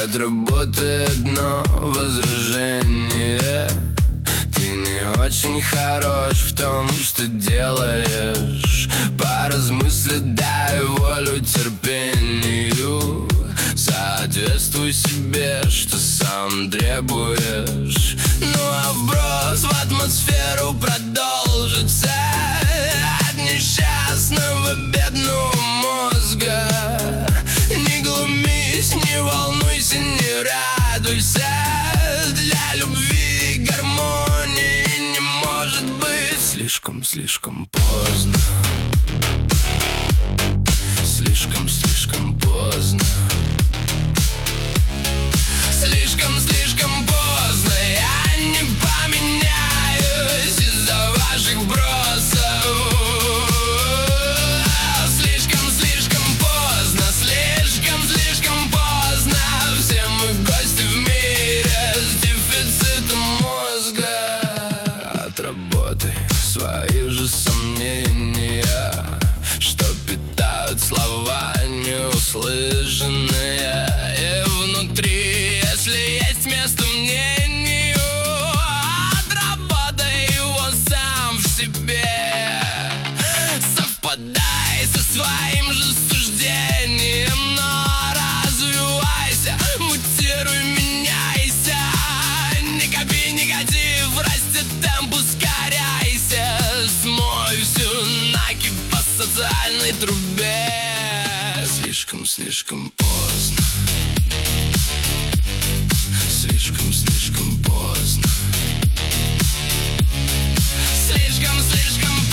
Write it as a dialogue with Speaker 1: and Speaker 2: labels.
Speaker 1: Отработай одно возражение: ты не очень хорош в том, что делаешь. Поразмысли, дай волю терпению. Соответствуй себе, что сам требуешь. Ну а вброс в атмосферу продолжится от несчастного бедного мозга. Не глумись, не волнуйся, не радуйся. Для любви гармонии не может быть. Слишком поздно. Слишком поздно. Слишком поздно. Я не поменяюсь из-за ваших бросов. Слишком поздно. Слишком поздно. Все мы гости в мире с дефицитом мозга. Отработай свои же сомнения, что питают слова неуслышанные. И внутри, если есть место мнению, отработай его сам в себе. Совпадай со своим же суждением, но развивайся, мутируй, меняйся. Не копи негатив, расти темп, ускоряйся. Смой всю накипь по социальной трубе. Слишком поздно. Слишком поздно. Слишком